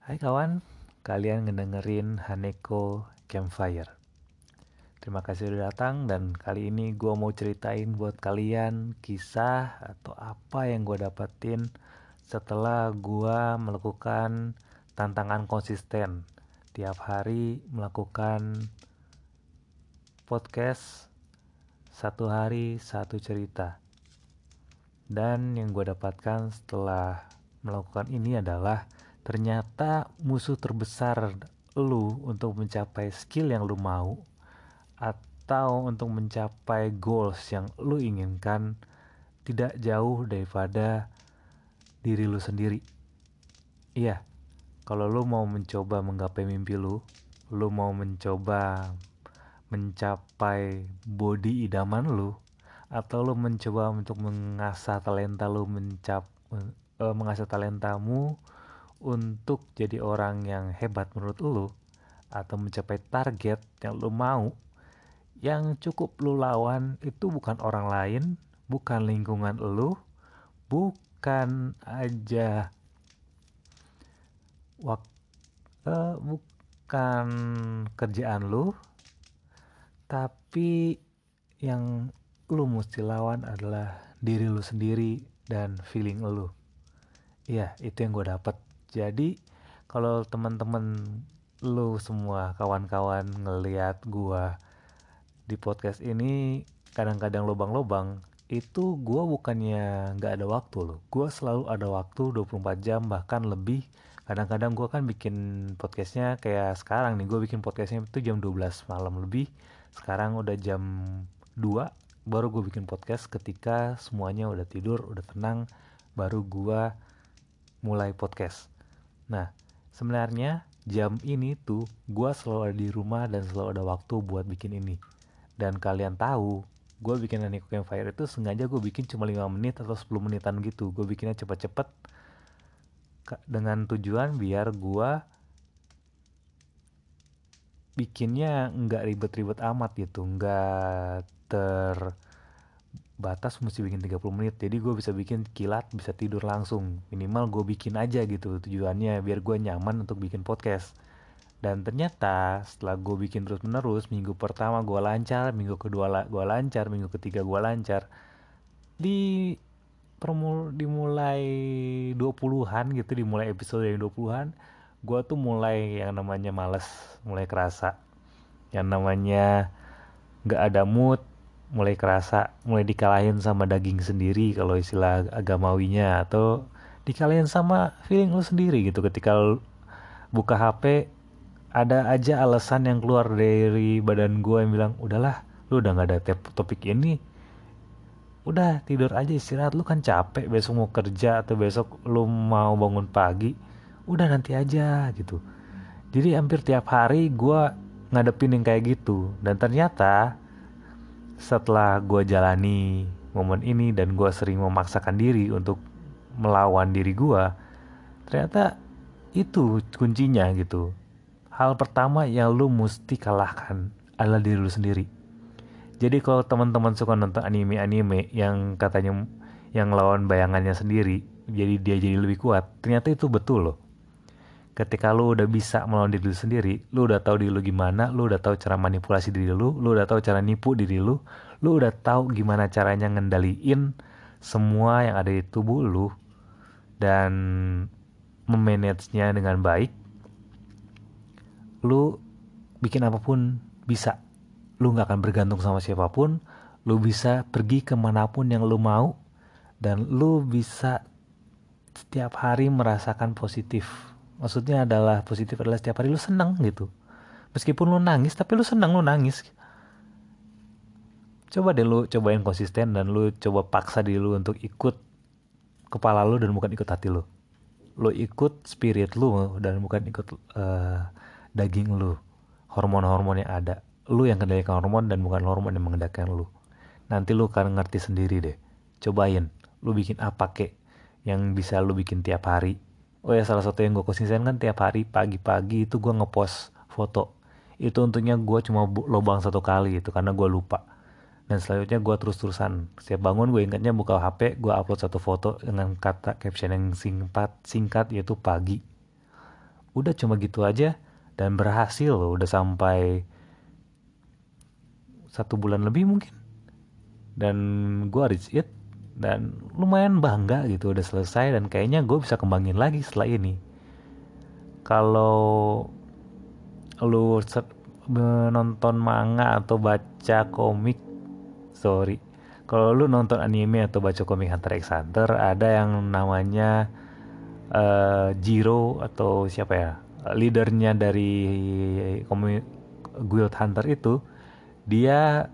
Hai kawan, kalian ngedengerin Haneko Campfire. Terima kasih udah datang dan kali ini gue mau ceritain buat kalian kisah atau apa yang gue dapetin setelah gue melakukan tantangan konsisten tiap hari melakukan podcast satu hari satu cerita. Dan yang gue dapatkan setelah melakukan ini adalah ternyata musuh terbesar lu untuk mencapai skill yang lu mau atau untuk mencapai goals yang lu inginkan tidak jauh daripada diri lu sendiri. Iya, kalau lu mau mencoba menggapai mimpi lu mau mencoba mencapai body idaman lu, atau lu mencoba untuk mengasah talenta lu mengasah talentamu untuk jadi orang yang hebat menurut lu atau mencapai target yang lu mau, yang cukup lu lawan itu bukan orang lain, bukan lingkungan lu, bukan aja bukan kerjaan lu, tapi yang lu mesti lawan adalah diri lu sendiri dan feeling lu. Iya, itu yang gue dapet. Jadi, kalau teman-teman lu semua kawan-kawan ngeliat gue di podcast ini kadang-kadang lobang-lobang, itu gue bukannya nggak ada waktu loh. Gue selalu ada waktu 24 jam bahkan lebih. Kadang-kadang gue kan bikin podcastnya kayak sekarang nih. Gue bikin podcastnya itu jam 12 malam lebih. Sekarang udah jam 2 baru gue bikin podcast ketika semuanya udah tidur, udah tenang. Baru gue mulai podcast. Nah, sebenarnya jam ini tuh gue selalu ada di rumah dan selalu ada waktu buat bikin ini. Dan kalian tahu, gue bikin Honeycook Campfire itu sengaja gue bikin cuma 5 menit atau 10 menitan gitu. Gue bikinnya cepet-cepet dengan tujuan biar gue bikinnya nggak ribet-ribet amat gitu. Nggak terbatas mesti bikin 30 menit. Jadi gue bisa bikin kilat, bisa tidur langsung. Minimal gue bikin aja gitu tujuannya biar gue nyaman untuk bikin podcast. Dan ternyata setelah gue bikin terus menerus, minggu pertama gue lancar, minggu kedua gue lancar, minggu ketiga gue lancar. Di dimulai 20-an gitu, dimulai episode yang 20-an, gue tuh mulai yang namanya males, mulai kerasa. Yang namanya gak ada mood, mulai kerasa, mulai dikalahin sama daging sendiri kalau istilah agamawinya, atau dikalahin sama feeling lu sendiri gitu ketika lu buka HP. Ada aja alasan yang keluar dari badan gue yang bilang, udahlah, lu udah gak ada topik ini, udah tidur aja istirahat, lu kan capek besok mau kerja atau besok lu mau bangun pagi, udah nanti aja gitu. Jadi hampir tiap hari gue ngadepin yang kayak gitu. Dan ternyata setelah gue jalani momen ini dan gue sering memaksakan diri untuk melawan diri gue, ternyata itu kuncinya gitu. Hal pertama yang lu mesti kalahkan adalah diri lu sendiri. Jadi kalau teman-teman suka nonton anime-anime yang katanya yang lawan bayangannya sendiri, jadi dia jadi lebih kuat, ternyata itu betul loh. Ketika lu udah bisa melawan diri lu sendiri, lu udah tahu diri lu gimana, lu udah tahu cara manipulasi diri lu udah tahu cara nipu diri lu udah tahu gimana caranya ngendaliin semua yang ada di tubuh lu dan memanagenya dengan baik, lu bikin apapun bisa. Lu gak akan bergantung sama siapapun, lu bisa pergi kemanapun yang lu mau, dan lu bisa setiap hari merasakan positif. Maksudnya adalah positif adalah setiap hari lu senang gitu. Meskipun lu nangis, tapi lu senang lu nangis. Coba deh lu cobain konsisten dan lu coba paksa diri lu untuk ikut kepala lu dan bukan ikut hati lu. Lu ikut spirit lu dan bukan ikut daging lu. Hormon-hormon yang ada. Lu yang kendalikan hormon dan bukan hormon yang mengendalikan lu. Nanti lu akan ngerti sendiri deh. Cobain. Lu bikin apa kek yang bisa lu bikin tiap hari. Oh ya, salah satu yang gue konsisten kan tiap hari pagi-pagi itu gue ngepost foto. Itu untungnya gue cuma lobang satu kali itu karena gue lupa. Dan selanjutnya gue terus-terusan. Setiap bangun gue ingatnya buka HP, gue upload satu foto dengan kata caption yang singkat yaitu pagi. Udah cuma gitu aja dan berhasil loh, udah sampai 1 bulan lebih mungkin. Dan gue reach it dan lumayan bangga gitu udah selesai, dan kayaknya gue bisa kembangin lagi setelah ini. Kalau lu nonton manga atau baca komik, sorry, kalau lu nonton anime atau baca komik Hunter x Hunter, ada yang namanya Jiro atau siapa ya, leadernya dari komik Guild Hunter itu. Dia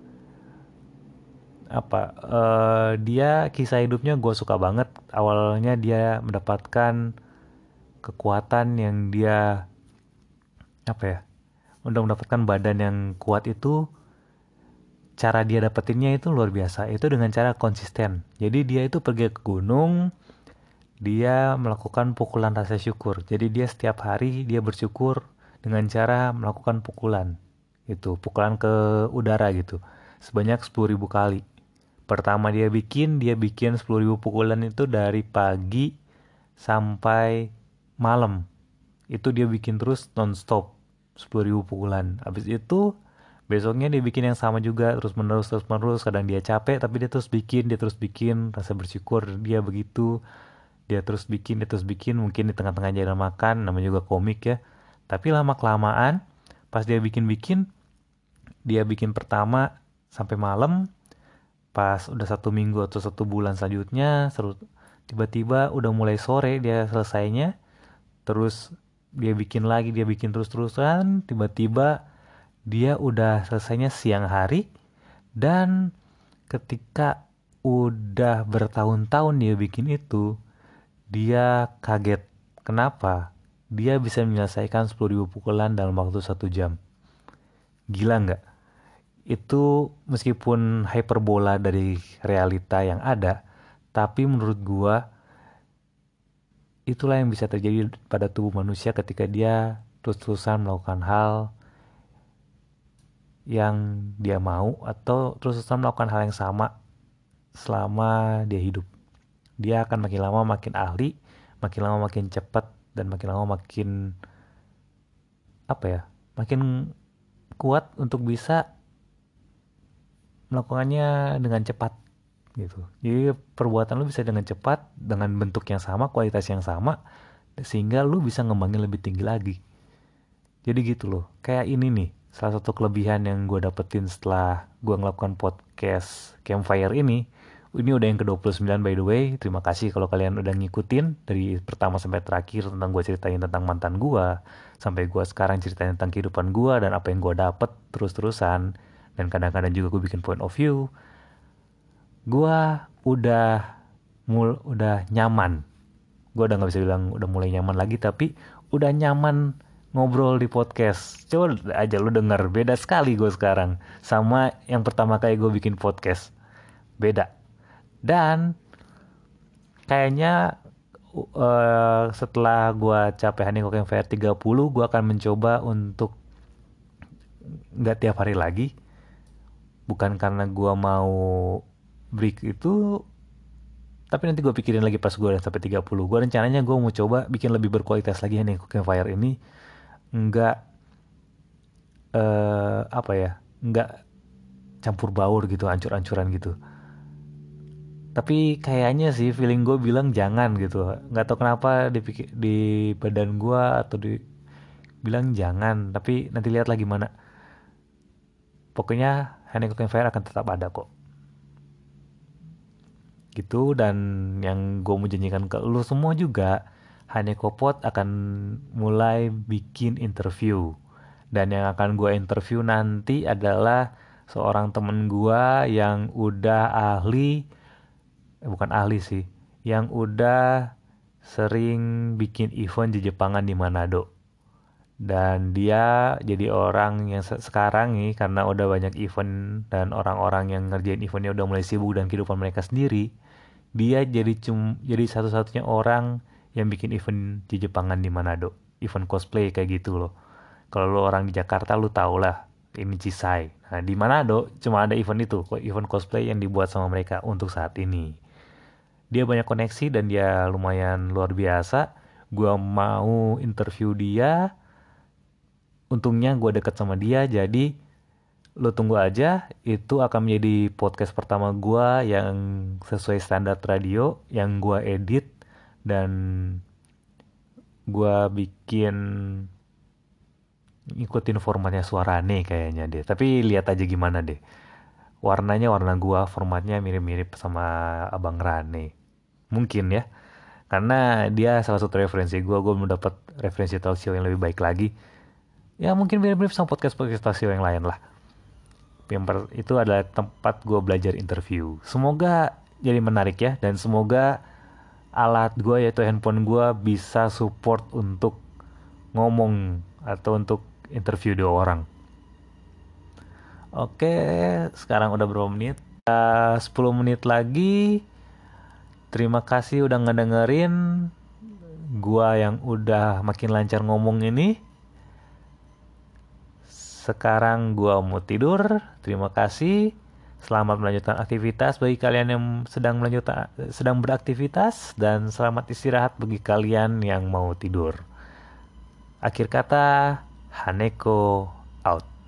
dia kisah hidupnya gue suka banget. Awalnya dia mendapatkan kekuatan yang dia apa ya, udah mendapatkan badan yang kuat itu. Cara dia dapetinnya itu luar biasa, itu dengan cara konsisten. Jadi dia itu pergi ke gunung, dia melakukan pukulan rasa syukur. Jadi dia setiap hari dia bersyukur dengan cara melakukan pukulan. Itu pukulan ke udara gitu. Sebanyak 10.000 kali. Pertama dia bikin 10.000 pukulan itu dari pagi sampai malam. Itu dia bikin terus non-stop 10.000 pukulan. Habis itu besoknya dia bikin yang sama juga terus menerus. Kadang dia capek tapi dia terus bikin rasa bersyukur dia begitu. Dia terus bikin, mungkin di tengah-tengah jalan makan, namanya juga komik ya. Tapi lama kelamaan pas dia bikin-bikin, dia bikin pertama sampai malam. Pas udah 1 minggu atau 1 bulan selanjutnya, tiba-tiba udah mulai sore dia selesainya. Terus dia bikin lagi, dia bikin terus-terusan. Tiba-tiba dia udah selesainya siang hari. Dan ketika udah bertahun-tahun dia bikin itu, dia kaget. Kenapa? Dia bisa menyelesaikan 10.000 pukulan dalam waktu 1 jam. Gila nggak? Itu meskipun hyperbola dari realita yang ada, tapi menurut gua itulah yang bisa terjadi pada tubuh manusia ketika dia terus-terusan melakukan hal yang dia mau atau terus-terusan melakukan hal yang sama selama dia hidup. Dia akan makin lama makin ahli, makin lama makin cepat, dan makin lama makin apa ya, makin kuat untuk bisa melakukannya dengan cepat gitu. Jadi perbuatan lu bisa dengan cepat, dengan bentuk yang sama, kualitas yang sama, sehingga lu bisa ngembangin lebih tinggi lagi. Jadi gitu loh. Kayak ini nih, salah satu kelebihan yang gue dapetin setelah gue ngelakukan podcast Campfire ini. Ini udah yang ke-29 by the way. Terima kasih kalau kalian udah ngikutin dari pertama sampai terakhir tentang gue ceritain tentang mantan gue, sampai gue sekarang ceritain tentang kehidupan gue dan apa yang gue dapet terus-terusan. Dan kadang-kadang juga gue bikin point of view. Gue udah udah nyaman. Gue udah nggak bisa bilang udah mulai nyaman lagi, tapi udah nyaman ngobrol di podcast. Coba aja lu denger, beda sekali gue sekarang sama yang pertama kali gue bikin podcast. Beda. Dan kayaknya setelah gue capek Honeycock Campfire 30, gue akan mencoba untuk nggak tiap hari lagi. Bukan karena gue mau break itu, tapi nanti gue pikirin lagi pas gue udah sampai 30. Gue rencananya gue mau coba bikin lebih berkualitas lagi nih Campfire ini. Nggak apa ya, nggak campur baur gitu, ancur-ancuran gitu. Tapi kayaknya sih feeling gue bilang jangan gitu. Nggak tahu kenapa di badan gue atau di bilang jangan. Tapi nanti lihat lagi mana. Pokoknya Honeycock Campfire akan tetap ada kok. Gitu. Dan yang gue mau janjikan ke lu semua juga, Hanekopot akan mulai bikin interview. Dan yang akan gue interview nanti adalah seorang temen gue yang udah ahli, bukan ahli sih, yang udah sering bikin event di Jepangan di Manado. Dan dia jadi orang yang sekarang nih, karena udah banyak event dan orang-orang yang ngerjain eventnya udah mulai sibuk dan kehidupan mereka sendiri, dia jadi satu-satunya orang yang bikin event di Jepangan di Manado, event cosplay kayak gitu loh. Kalau lo orang di Jakarta lo tau lah, ini Cisai. Nah di Manado cuma ada event itu, event cosplay yang dibuat sama mereka untuk saat ini. Dia banyak koneksi dan dia lumayan luar biasa. gue mau interview dia. Untungnya gue deket sama dia, jadi lo tunggu aja, itu akan menjadi podcast pertama gua yang sesuai standar radio, yang gua edit dan gua bikin ngikutin formatnya Suarane kayaknya deh. Tapi lihat aja gimana deh. Warnanya warna gua, formatnya mirip-mirip sama Abang Rane. Mungkin ya. Karena dia salah satu referensi gua belum dapat referensi talk show yang lebih baik lagi. Ya mungkin mirip-mirip sama podcast-podcast talk show yang lain lah. Itu adalah tempat gue belajar interview. Semoga jadi menarik ya, dan semoga alat gue yaitu handphone gue bisa support untuk ngomong atau untuk interview 2 orang. Oke, sekarang udah berapa menit? 10 menit lagi. Terima kasih udah ngedengerin gue yang udah makin lancar ngomong ini. Sekarang gua mau tidur. Terima kasih. Selamat melanjutkan aktivitas bagi kalian yang sedang beraktivitas, dan selamat istirahat bagi kalian yang mau tidur. Akhir kata, Haneko out.